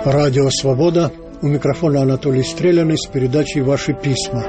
Радио «Свобода». У микрофона Анатолий Стреляный с передачей «Ваши письма».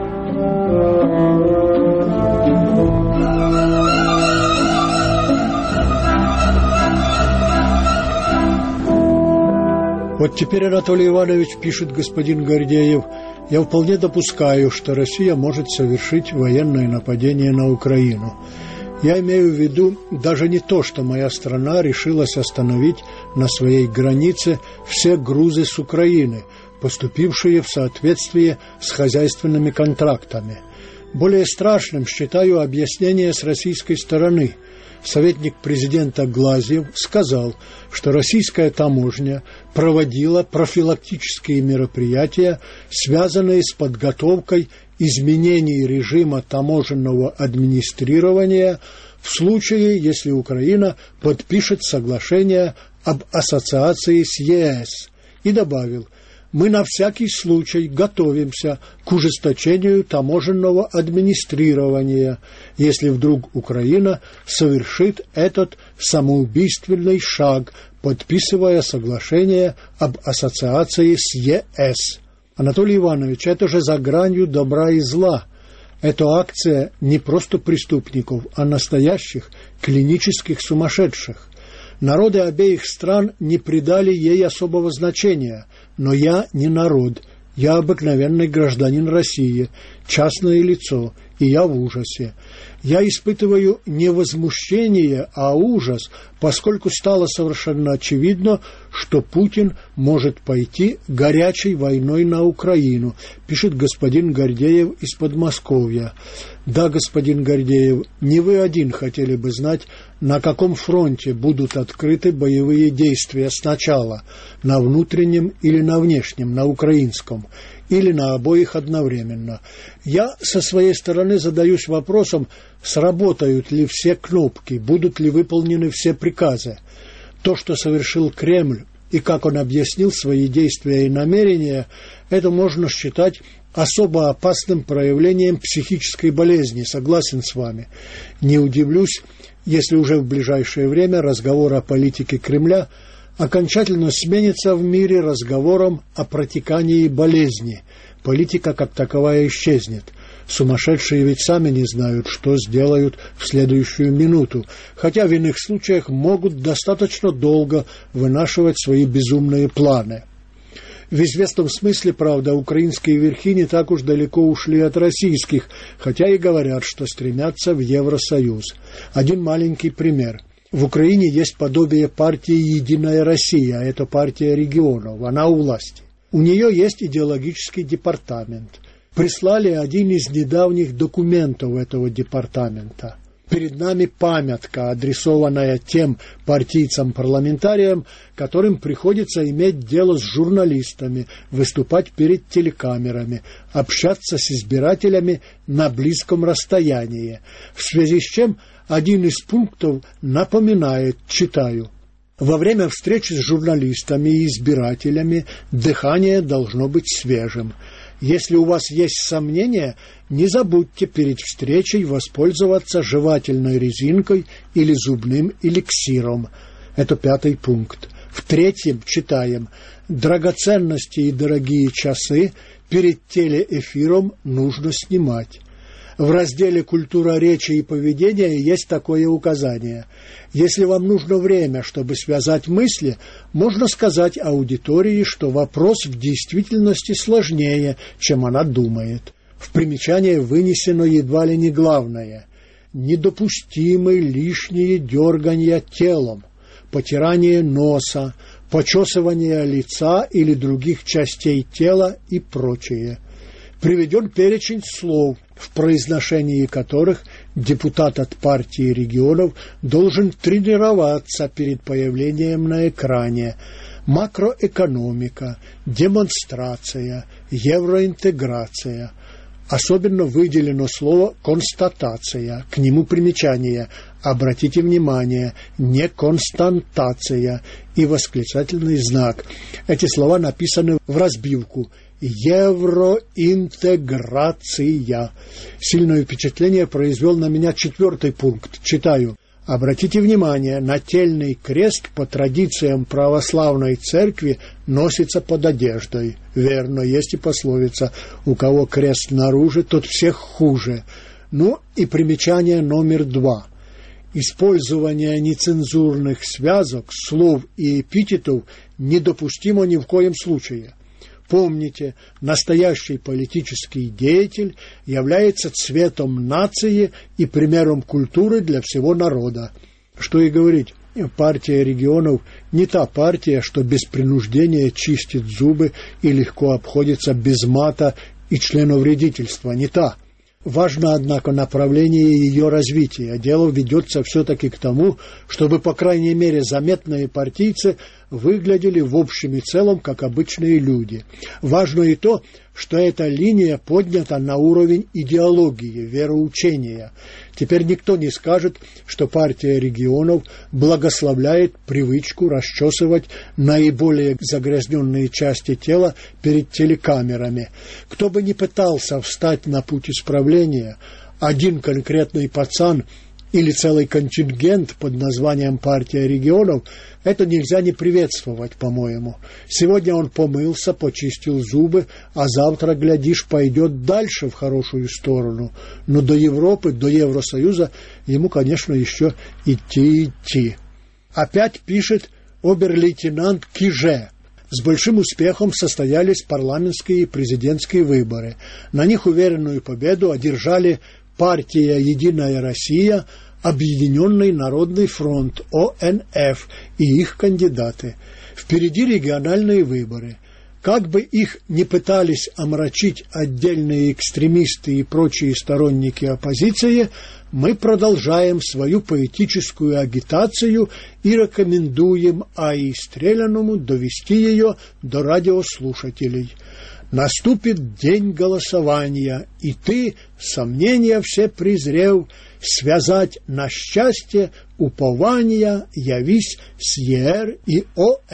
Вот теперь, Анатолий Иванович, пишет господин Гордеев, я вполне допускаю, что Россия может совершить военное нападение на Украину. Я имею в виду даже не то, что моя страна решилась остановить на своей границе все грузы с Украины, поступившие в соответствии с хозяйственными контрактами. Более страшным считаю объяснение с российской стороны. Советник президента Глазьев сказал, что российская таможня проводила профилактические мероприятия, связанные с подготовкой изменений режима таможенного администрирования в случае, если Украина подпишет соглашение об ассоциации с ЕС. И добавил, мы на всякий случай готовимся к ужесточению таможенного администрирования, если вдруг Украина совершит этот самоубийственный шаг, подписывая соглашение об ассоциации с ЕС. Анатолий Иванович, это же за гранью добра и зла. Эта акция не просто преступников, а настоящих клинических сумасшедших. Народы обеих стран не придали ей особого значения, но я не народ, я обыкновенный гражданин России, частное лицо, и я в ужасе. Я испытываю не возмущение, а ужас, поскольку стало совершенно очевидно, что Путин может пойти горячей войной на Украину, пишет господин Гордеев из Подмосковья. Да, господин Гордеев, не вы один хотели бы знать, на каком фронте будут открыты боевые действия сначала, на внутреннем или на внешнем, на украинском, или на обоих одновременно. Я со своей стороны задаюсь вопросом, сработают ли все кнопки, будут ли выполнены все приказы. То, что совершил Кремль, и как он объяснил свои действия и намерения, это можно считать особо опасным проявлением психической болезни, согласен с вами. Не удивлюсь, если уже в ближайшее время разговор о политике Кремля окончательно сменится в мире разговором о протекании болезни. Политика как таковая исчезнет. Сумасшедшие ведь сами не знают, что сделают в следующую минуту, хотя в иных случаях могут достаточно долго вынашивать свои безумные планы. В известном смысле, правда, украинские верхи не так уж далеко ушли от российских, хотя и говорят, что стремятся в Евросоюз. Один маленький пример. В Украине есть подобие партии «Единая Россия», а это партия регионов, она у власти. У нее есть идеологический департамент. Прислали один из недавних документов этого департамента. Перед нами памятка, адресованная тем партийцам-парламентариям, которым приходится иметь дело с журналистами, выступать перед телекамерами, общаться с избирателями на близком расстоянии. В связи с чем один из пунктов напоминает, читаю, во время встречи с журналистами и избирателями дыхание должно быть свежим. Если у вас есть сомнения, не забудьте перед встречей воспользоваться жевательной резинкой или зубным эликсиром. Это 5-й пункт. В 3-м читаем: драгоценности и дорогие часы перед телеэфиром нужно снимать. В разделе «Культура речи и поведения» есть такое указание. Если вам нужно время, чтобы связать мысли, можно сказать аудитории, что вопрос в действительности сложнее, чем она думает. В примечании вынесено едва ли не главное. Недопустимы лишние дерганья телом, потирание носа, почесывание лица или других частей тела и прочее. Приведен перечень слов, в произношении которых депутат от партии регионов должен тренироваться перед появлением на экране. Макроэкономика, демонстрация, евроинтеграция. Особенно выделено слово «констатация», к нему примечание. Обратите внимание, не константация и восклицательный знак. Эти слова написаны в разбивку. Евроинтеграция. Сильное впечатление произвел на меня 4-й пункт. Читаю. Обратите внимание, нательный крест по традициям православной церкви носится под одеждой. Верно, есть и пословица: у кого крест наружу, тот всех хуже. Ну и примечание номер 2. Использование нецензурных связок, слов и эпитетов недопустимо ни в коем случае. Помните, настоящий политический деятель является цветом нации и примером культуры для всего народа. Что и говорить, партия регионов не та партия, что без принуждения чистит зубы и легко обходится без мата и членовредительства, не та. Важно, однако, направление ее развития. Дело ведется все-таки к тому, чтобы, по крайней мере, заметные партийцы выглядели в общем и целом как обычные люди. Важно и то, что эта линия поднята на уровень идеологии, вероучения. Теперь никто не скажет, что партия регионов благословляет привычку расчесывать наиболее загрязненные части тела перед телекамерами. Кто бы ни пытался встать на путь исправления, один конкретный пацан или целый контингент под названием «Партия регионов» — это нельзя не приветствовать, по-моему. Сегодня он помылся, почистил зубы, а завтра, глядишь, пойдет дальше в хорошую сторону. Но до Европы, до Евросоюза ему, конечно, еще идти. Опять пишет обер-лейтенант Киже. С большим успехом состоялись парламентские и президентские выборы. На них уверенную победу одержали партия «Единая Россия», Объединенный народный фронт, ОНФ и их кандидаты. Впереди региональные выборы. Как бы их ни пытались омрачить отдельные экстремисты и прочие сторонники оппозиции, мы продолжаем свою поэтическую агитацию и рекомендуем А.И. Стреляному довести ее до радиослушателей. Наступит день голосования, и ты, сомнения все презрев, связать на счастье упования явись с ЕР и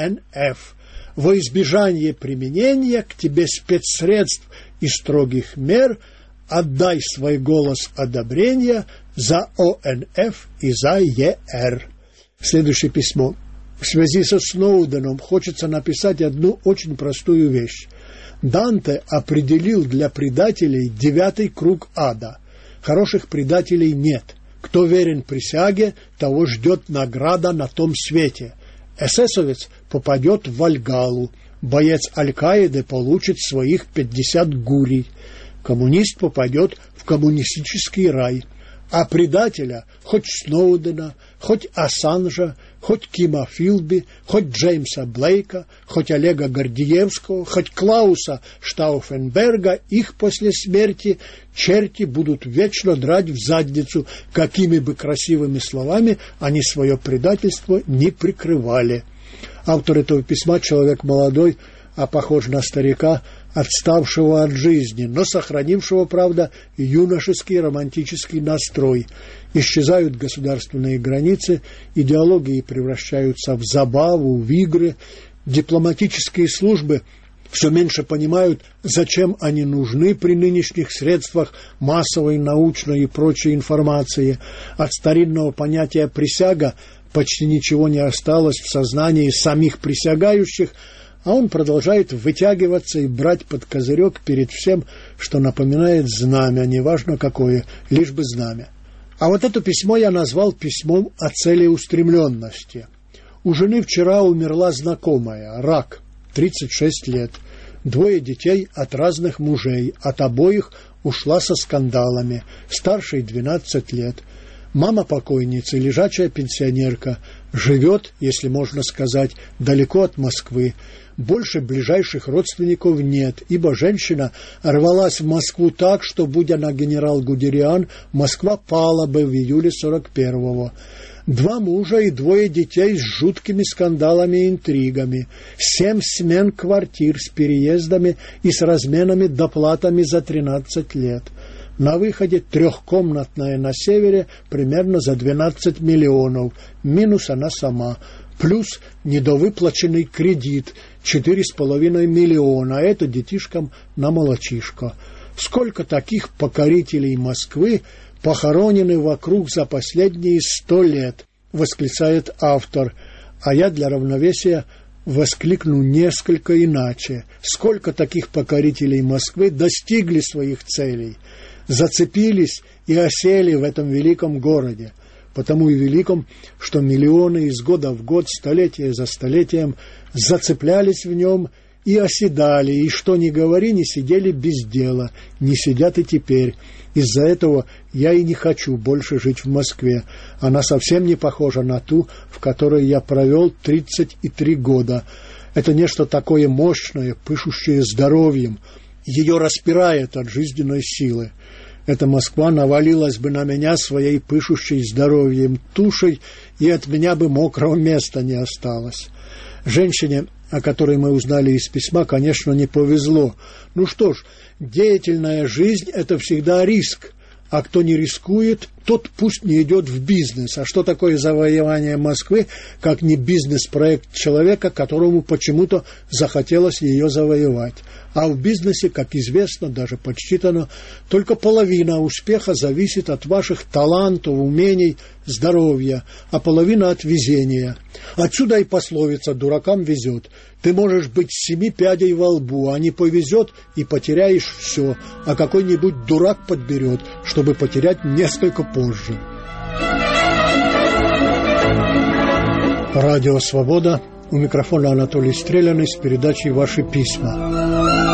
ОНФ. Во избежание применения к тебе спецсредств и строгих мер отдай свой голос одобрения за ОНФ и за ЕР. Следующее письмо. В связи со Сноуденом хочется написать одну очень простую вещь. Данте определил для предателей 9-й круг ада. Хороших предателей нет. Кто верен присяге, того ждет награда на том свете. Эсэсовец попадет в Вальгаллу. Боец Аль-Каиды получит своих 50 гурий. Коммунист попадет в коммунистический рай. А предателя, хоть Сноудена, хоть Ассанжа, хоть Кима Филби, хоть Джеймса Блейка, хоть Олега Гордиевского, хоть Клауса Штауфенберга, их после смерти черти будут вечно драть в задницу, какими бы красивыми словами они свое предательство не прикрывали. Автор этого письма человек молодой, а похож на старика, отставшего от жизни, но сохранившего, правда, юношеский романтический настрой. Исчезают государственные границы, идеологии превращаются в забаву, в игры, дипломатические службы все меньше понимают, зачем они нужны при нынешних средствах массовой, научной и прочей информации. От старинного понятия «присяга» почти ничего не осталось в сознании самих присягающих, а он продолжает вытягиваться и брать под козырек перед всем, что напоминает знамя, неважно какое, лишь бы знамя. А вот это письмо я назвал письмом о целеустремленности. У жены вчера умерла знакомая, рак, 36 лет, 2 детей от разных мужей, от обоих ушла со скандалами, старшей 12 лет. Мама покойницы, лежачая пенсионерка, живет, если можно сказать, далеко от Москвы. Больше ближайших родственников нет, ибо женщина рвалась в Москву так, что, будь она генерал Гудериан, Москва пала бы в июле 41-го. 2 мужа и 2 детей с жуткими скандалами и интригами, 7 смен квартир с переездами и с разменами доплатами за 13 лет. На выходе 3-комнатная на севере примерно за 12 миллионов, минус она сама, плюс недовыплаченный кредит 4,5 миллиона, а это детишкам на молочишко. Сколько таких покорителей Москвы похоронены вокруг за последние 100 лет, восклицает автор, а я для равновесия воскликну несколько иначе. Сколько таких покорителей Москвы достигли своих целей, зацепились и осели в этом великом городе, потому и великом, что миллионы из года в год, столетие за столетием зацеплялись в нем и оседали, и что ни говори, не сидели без дела, не сидят и теперь. Из-за этого я и не хочу больше жить в Москве. Она совсем не похожа на ту, в которой я провел 33 года. Это нечто такое мощное, пышущее здоровьем. Ее распирает от жизненной силы. Эта Москва навалилась бы на меня своей пышущей здоровьем тушей, и от меня бы мокрого места не осталось. Женщине, о которой мы узнали из письма, конечно, не повезло. Ну что ж, деятельная жизнь – это всегда риск, а кто не рискует, тот пусть не идет в бизнес. А что такое завоевание Москвы, как не бизнес-проект человека, которому почему-то захотелось ее завоевать? А в бизнесе, как известно, даже подсчитано, только половина успеха зависит от ваших талантов, умений, здоровья, а половина от везения. Отсюда и пословица «дуракам везет». Ты можешь быть 7 пядей во лбу, а не повезет и потеряешь все, а какой-нибудь дурак подберет, чтобы потерять несколько позже. Радио «Свобода». У микрофона Анатолий Стреляный с передачей «Ваши письма».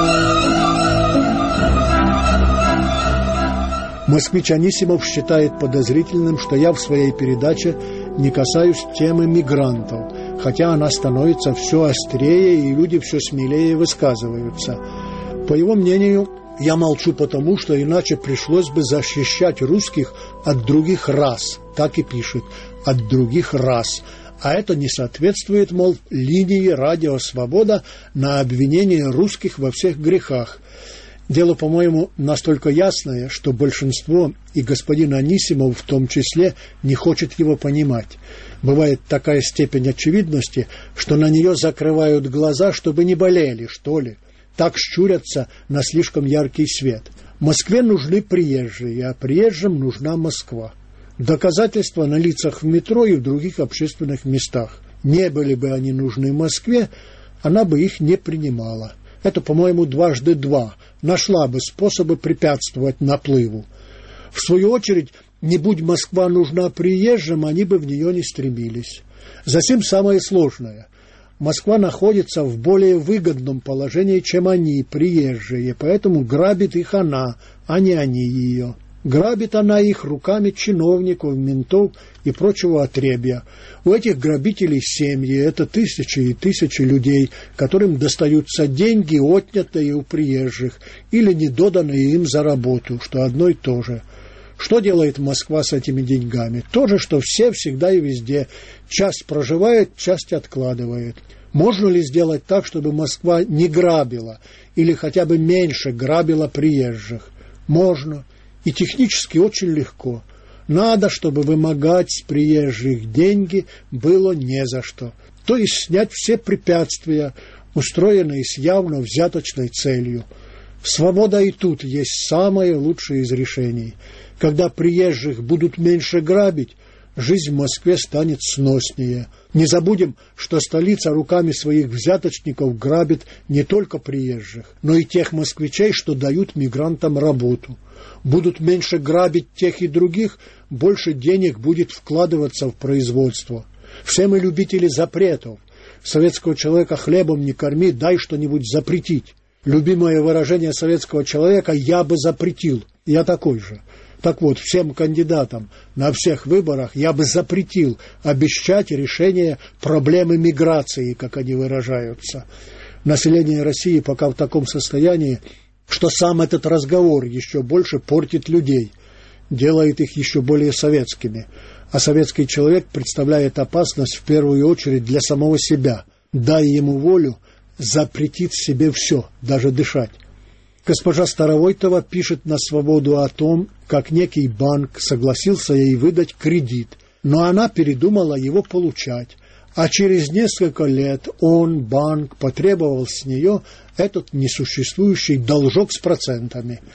Москвич Анисимов считает подозрительным, что я в своей передаче не касаюсь темы мигрантов, хотя она становится все острее, и люди все смелее высказываются. По его мнению, я молчу потому, что иначе пришлось бы защищать русских от других рас, так и пишет, от других рас. А это не соответствует, мол, линии «Радио Свобода» на обвинение русских во всех грехах. Дело, по-моему, настолько ясное, что большинство, и господин Анисимов в том числе, не хочет его понимать. Бывает такая степень очевидности, что на нее закрывают глаза, чтобы не болели, что ли. Так щурятся на слишком яркий свет. Москве нужны приезжие, а приезжим нужна Москва. Доказательства на лицах в метро и в других общественных местах. Не были бы они нужны Москве, она бы их не принимала. Это, по-моему, 2 × 2. Нашла бы способы препятствовать наплыву. В свою очередь, не будь Москва нужна приезжим, они бы в нее не стремились. Затем самое сложное. Москва находится в более выгодном положении, чем они, приезжие, поэтому грабит их она, а не они ее. Грабит она их руками чиновников, ментов и прочего отребья. У этих грабителей семьи, это тысячи и тысячи людей, которым достаются деньги, отнятые у приезжих, или недоданные им за работу, что одно и то же. Что делает Москва с этими деньгами? То же, что все, всегда и везде. Часть проживает, часть откладывает. Можно ли сделать так, чтобы Москва не грабила, или хотя бы меньше грабила приезжих? Можно. И технически очень легко. Надо, чтобы вымогать с приезжих деньги было не за что. То есть снять все препятствия, устроенные с явно взяточной целью. Свобода и тут есть самое лучшее из решений. Когда приезжих будут меньше грабить, жизнь в Москве станет сноснее. Не забудем, что столица руками своих взяточников грабит не только приезжих, но и тех москвичей, что дают мигрантам работу. Будут меньше грабить тех и других, больше денег будет вкладываться в производство. Все мы любители запретов. Советского человека хлебом не корми, дай что-нибудь запретить. Любимое выражение советского человека «я бы запретил». Я такой же. Так вот, всем кандидатам на всех выборах я бы запретил обещать решение проблемы миграции, как они выражаются. Население России пока в таком состоянии, что сам этот разговор еще больше портит людей, делает их еще более советскими. А советский человек представляет опасность в первую очередь для самого себя. Дай ему волю, запретит себе все, даже дышать. Госпожа Старовойтова пишет на «Свободу» о том, как некий банк согласился ей выдать кредит, но она передумала его получать, а через несколько лет банк, потребовал с нее этот несуществующий должок с процентами.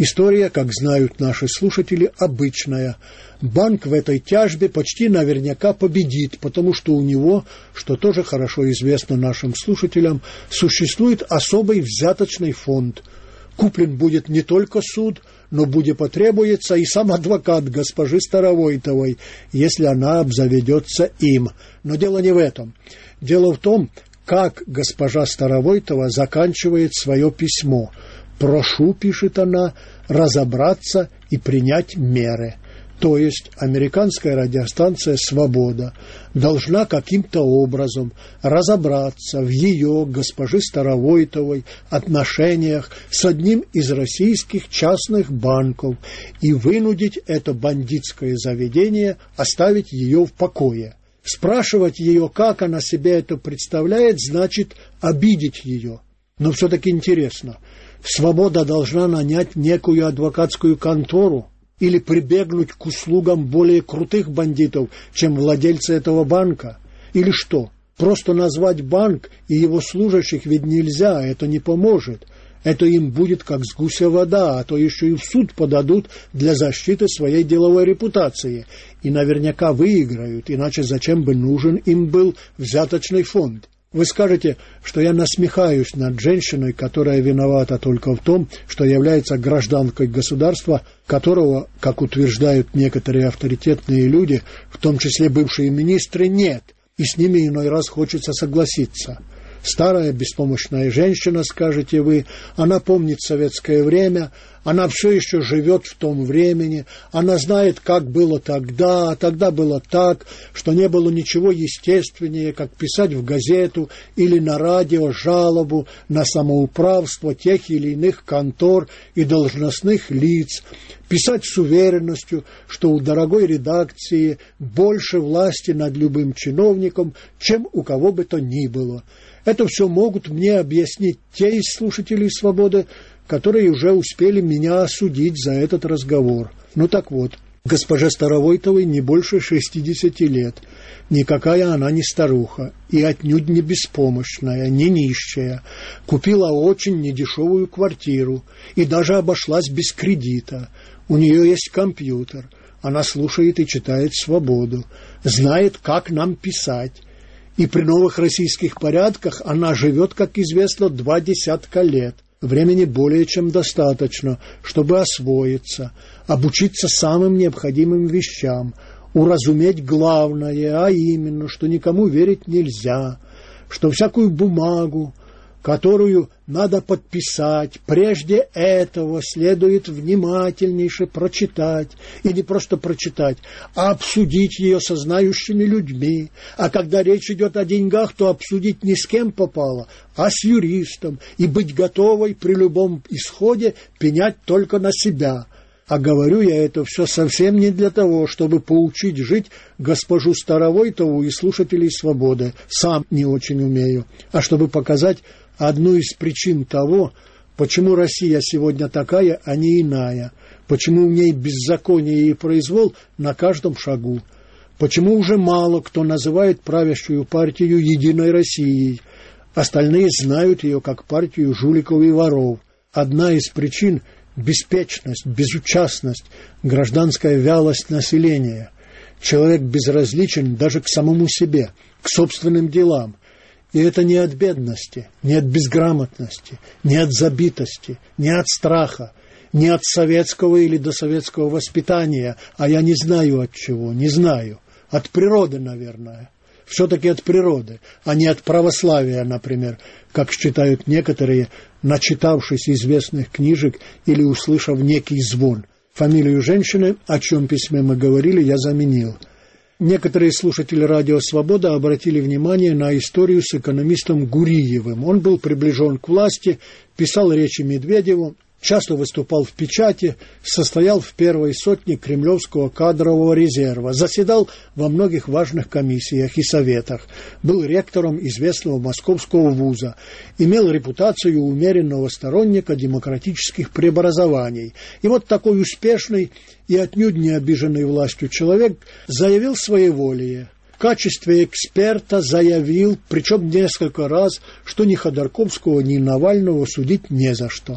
История, как знают наши слушатели, обычная. Банк в этой тяжбе почти наверняка победит, потому что у него, что тоже хорошо известно нашим слушателям, существует особый взяточный фонд. Куплен будет не только суд, но будет потребуется и сам адвокат госпожи Старовойтовой, если она обзаведется им. Но дело не в этом. Дело в том, как госпожа Старовойтова заканчивает свое письмо. «Прошу», пишет она, «разобраться и принять меры». То есть американская радиостанция «Свобода» должна каким-то образом разобраться в ее, госпожи Старовойтовой, отношениях с одним из российских частных банков и вынудить это бандитское заведение оставить ее в покое. Спрашивать ее, как она себе это представляет, значит обидеть ее. Но все-таки интересно, «Свобода» должна нанять некую адвокатскую контору или прибегнуть к услугам более крутых бандитов, чем владельцы этого банка? Или что? Просто назвать банк и его служащих ведь нельзя, это не поможет. Это им будет как с гуся вода, а то еще и в суд подадут для защиты своей деловой репутации. И наверняка выиграют, иначе зачем бы нужен им был взяточный фонд? Вы скажете, что я насмехаюсь над женщиной, которая виновата только в том, что является гражданкой государства, которого, как утверждают некоторые авторитетные люди, в том числе бывшие министры, нет, и с ними иной раз хочется согласиться. Старая беспомощная женщина, скажете вы, она помнит советское время, она все еще живет в том времени, она знает, как было тогда, а тогда было так, что не было ничего естественнее, как писать в газету или на радио жалобу на самоуправство тех или иных контор и должностных лиц, писать с уверенностью, что у дорогой редакции больше власти над любым чиновником, чем у кого бы то ни было. Это все могут мне объяснить те из слушателей «Свободы», которые уже успели меня осудить за этот разговор. Ну так вот, госпоже Старовойтовой не больше 60 лет. Никакая она не старуха, и отнюдь не беспомощная, не нищая. Купила очень недешевую квартиру и даже обошлась без кредита. У нее есть компьютер, она слушает и читает «Свободу», знает, как нам писать. И при новых российских порядках она живет, как известно, 20 лет. Времени более чем достаточно, чтобы освоиться, обучиться самым необходимым вещам, уразуметь главное, а именно, что никому верить нельзя, что всякую бумагу, которую надо подписать, прежде этого следует внимательнейше прочитать, и не просто прочитать, а обсудить ее со знающими людьми, а когда речь идет о деньгах, то обсудить не с кем попало, а с юристом, и быть готовой при любом исходе пенять только на себя. А говорю я это все совсем не для того, чтобы поучить жить госпожу Старовойтову и слушателей «Свободы», сам не очень умею, а чтобы показать одну из причин того, почему Россия сегодня такая, а не иная, почему в ней беззаконие и произвол на каждом шагу, почему уже мало кто называет правящую партию «Единой Россией», остальные знают ее как партию жуликов и воров. Одна из причин – беспечность, безучастность, гражданская вялость населения. Человек безразличен даже к самому себе, к собственным делам. И это не от бедности, не от безграмотности, не от забитости, не от страха, не от советского или досоветского воспитания, а я не знаю от чего, не знаю. От природы, наверное. Все-таки от природы, а не от православия, например, как считают некоторые, начитавшись известных книжек или услышав некий звон. Фамилию женщины, о чем письме мы говорили, я заменил. Некоторые слушатели радио «Свобода» обратили внимание на историю с экономистом Гуриевым. Он был приближен к власти, писал речи Медведеву, часто выступал в печати, состоял в первой сотне Кремлевского кадрового резерва, заседал во многих важных комиссиях и советах, был ректором известного московского вуза, имел репутацию умеренного сторонника демократических преобразований. И вот такой успешный и отнюдь не обиженный властью человек заявил своеволие. В качестве эксперта заявил, причем несколько раз, что ни Ходорковского, ни Навального судить не за что.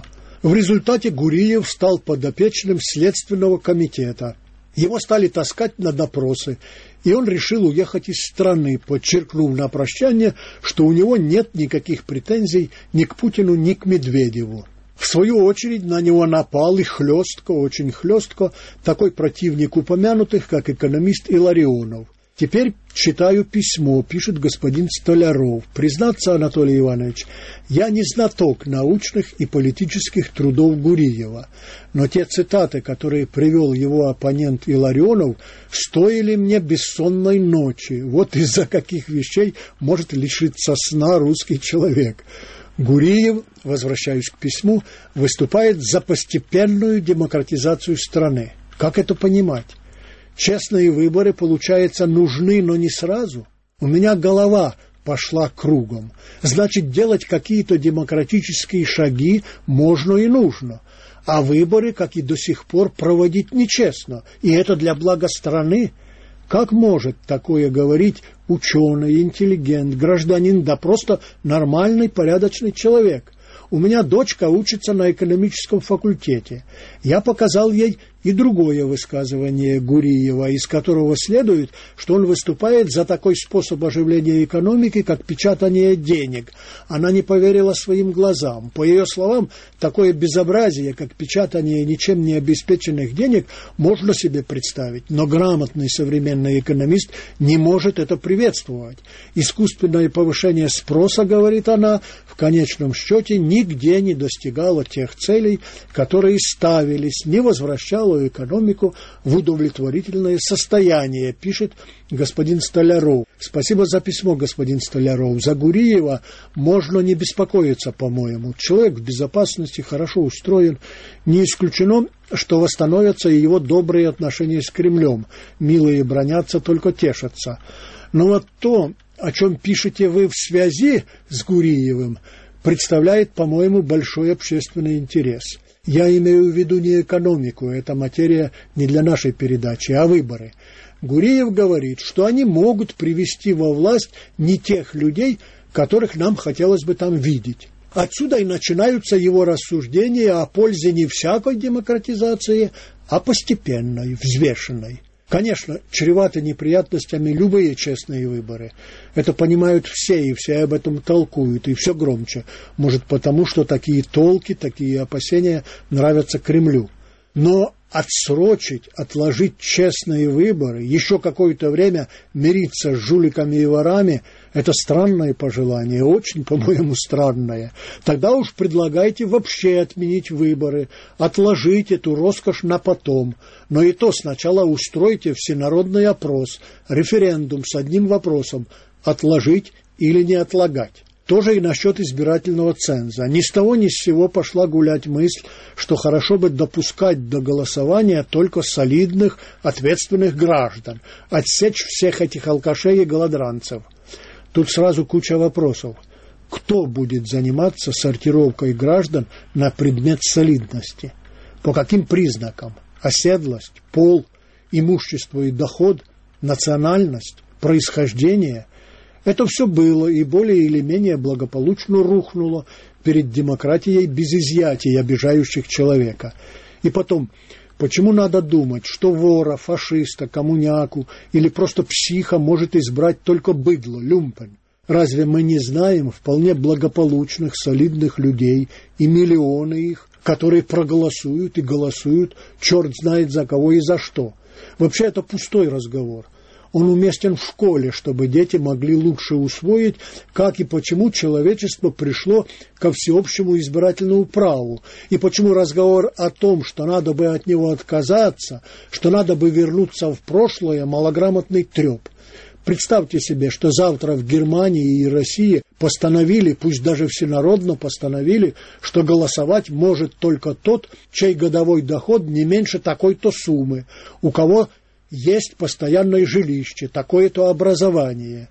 В результате Гуриев стал подопечным Следственного комитета. Его стали таскать на допросы, и он решил уехать из страны, подчеркнув на прощание, что у него нет никаких претензий ни к Путину, ни к Медведеву. В свою очередь на него напал и хлестко, очень хлестко, такой противник упомянутых, как экономист Илларионов. Теперь читаю письмо, пишет господин Столяров. Признаться, Анатолий Иванович, я не знаток научных и политических трудов Гуриева, но те цитаты, которые привел его оппонент Илларионов, стоили мне бессонной ночи. Вот из-за каких вещей может лишиться сна русский человек. Гуриев, возвращаюсь к письму, выступает за постепенную демократизацию страны. Как это понимать? Честные выборы, получается, нужны, но не сразу. У меня голова пошла кругом. Значит, делать какие-то демократические шаги можно и нужно. А выборы, как и до сих пор, проводить нечестно. И это для блага страны. Как может такое говорить ученый, интеллигент, гражданин, да просто нормальный, порядочный человек? У меня дочка учится на экономическом факультете. Я показал ей и другое высказывание Гуриева, из которого следует, что он выступает за такой способ оживления экономики, как печатание денег. Она не поверила своим глазам. По ее словам, такое безобразие, как печатание ничем не обеспеченных денег, можно себе представить. Но грамотный современный экономист не может это приветствовать. Искусственное повышение спроса, говорит она, в конечном счете нигде не достигало тех целей, которые ставились, не возвращало экономику в удовлетворительное состояние, пишет господин Столяров. Спасибо за письмо, господин Столяров. За Гуриева можно не беспокоиться, по-моему. Человек в безопасности, хорошо устроен. Не исключено, что восстановятся и его добрые отношения с Кремлем. Милые бранятся, только тешатся. Но вот то, о чем пишете вы в связи с Гуриевым, представляет, по-моему, большой общественный интерес. Я имею в виду не экономику, эта материя не для нашей передачи, а выборы. Гуриев говорит, что они могут привести во власть не тех людей, которых нам хотелось бы там видеть. Отсюда и начинаются его рассуждения о пользе не всякой демократизации, а постепенной, взвешенной. Конечно, чреваты неприятностями любые честные выборы. Это понимают все, и все об этом толкуют, и все громче. Может, потому что такие толки, такие опасения нравятся Кремлю. Но отсрочить, отложить честные выборы, еще какое-то время мириться с жуликами и ворами – это странное пожелание, очень, по-моему, странное. Тогда уж предлагайте вообще отменить выборы, отложить эту роскошь на потом. Но и то сначала устройте всенародный опрос, референдум с одним вопросом – отложить или не отлагать. Тоже и насчет избирательного ценза. Ни с того ни с сего пошла гулять мысль, что хорошо бы допускать до голосования только солидных, ответственных граждан, отсечь всех этих алкашей и голодранцев. Тут сразу куча вопросов. Кто будет заниматься сортировкой граждан на предмет солидности? По каким признакам? Оседлость, пол, имущество и доход, национальность, происхождение – это все было и более или менее благополучно рухнуло перед демократией без изъятий, обижающих человека. И потом, почему надо думать, что вора, фашиста, коммуняку или просто психа может избрать только быдло, люмпен? Разве мы не знаем вполне благополучных, солидных людей и миллионы их, которые проголосуют и голосуют, черт знает за кого и за что? Вообще это пустой разговор. Он уместен в школе, чтобы дети могли лучше усвоить, как и почему человечество пришло ко всеобщему избирательному праву, и почему разговор о том, что надо бы от него отказаться, что надо бы вернуться в прошлое, малограмотный треп. Представьте себе, что завтра в Германии и России постановили, пусть даже всенародно постановили, что голосовать может только тот, чей годовой доход не меньше такой-то суммы, у кого есть постоянное жилище, такое-то образование.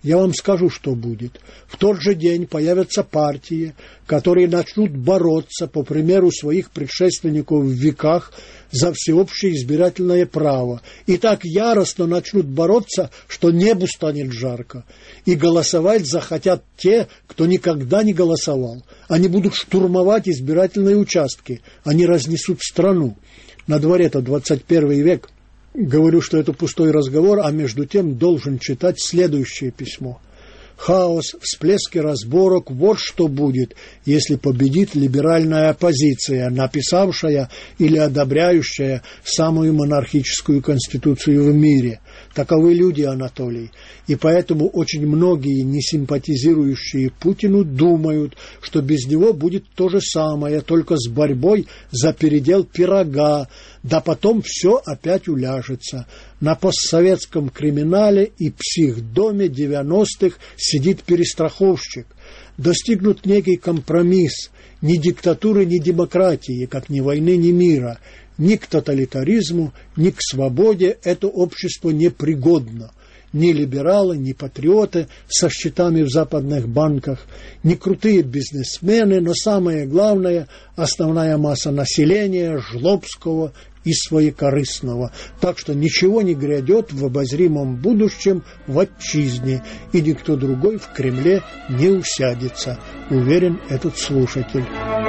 я вам скажу, что будет. В тот же день появятся партии, которые начнут бороться, по примеру своих предшественников в веках, за всеобщее избирательное право. И так яростно начнут бороться, что небу станет жарко. И голосовать захотят те, кто никогда не голосовал. Они будут штурмовать избирательные участки. Они разнесут страну. На дворе-то 21 век. Говорю, что это пустой разговор, а между тем должен читать следующее письмо. Хаос, всплески разборок – вот что будет, если победит либеральная оппозиция, написавшая или одобряющая самую монархическую конституцию в мире. Таковы люди, Анатолий. И поэтому очень многие, не симпатизирующие Путину, думают, что без него будет то же самое, только с борьбой за передел пирога, да потом все опять уляжется. На постсоветском криминале и психдоме 90-х сидит перестраховщик. Достигнут некий компромисс. Ни диктатуры, ни демократии, как ни войны, ни мира. Ни к тоталитаризму, ни к свободе это общество непригодно. Ни либералы, ни патриоты со счетами в западных банках, ни крутые бизнесмены, но самое главное, основная масса населения, жлобского и своекорыстного. Так что ничего не грядет в обозримом будущем в отчизне, и никто другой в Кремле не усядется, уверен этот слушатель.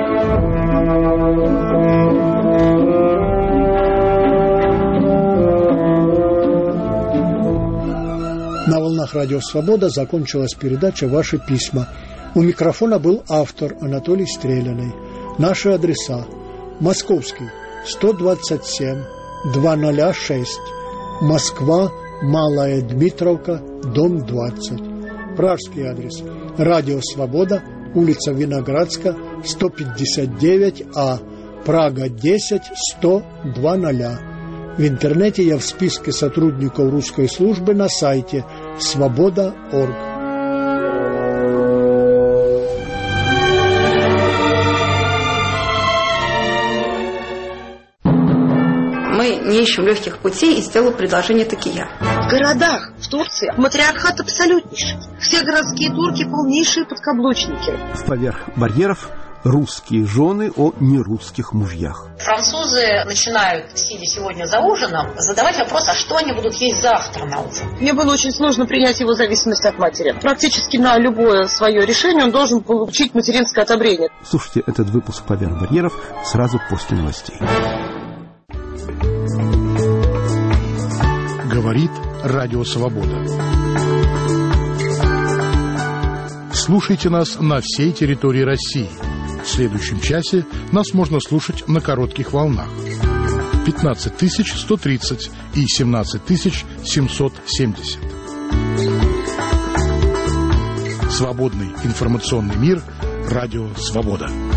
На волнах Радио Свобода закончилась передача «Ваши письма». У микрофона был автор Анатолий Стреляный. Наши адреса: Московский, 127, 206, Москва, Малая Дмитровка, дом 20. Пражский адрес: Радио Свобода, улица Виноградска, 159А, Прага 10, 100, 20. В интернете я в списке сотрудников русской службы на сайте свобода.орг. Мы не ищем легких путей и сделаю предложение такие. В городах, в Турции, матриархат абсолютнейший. Все городские турки полнейшие подкаблучники. Поверх барьеров русские жены о нерусских мужьях. Французы начинают, сидя сегодня за ужином, задавать вопрос, а что они будут есть завтра на ужин. Мне было очень сложно принять его зависимость от матери. Практически на любое свое решение он должен получить материнское одобрение. Слушайте этот выпуск «Поверх барьеров» сразу после новостей. Говорит Радио Свобода. Слушайте нас на всей территории России. В следующем часе нас можно слушать на коротких волнах. 15130 и 17770. Свободный информационный мир. Радио Свобода.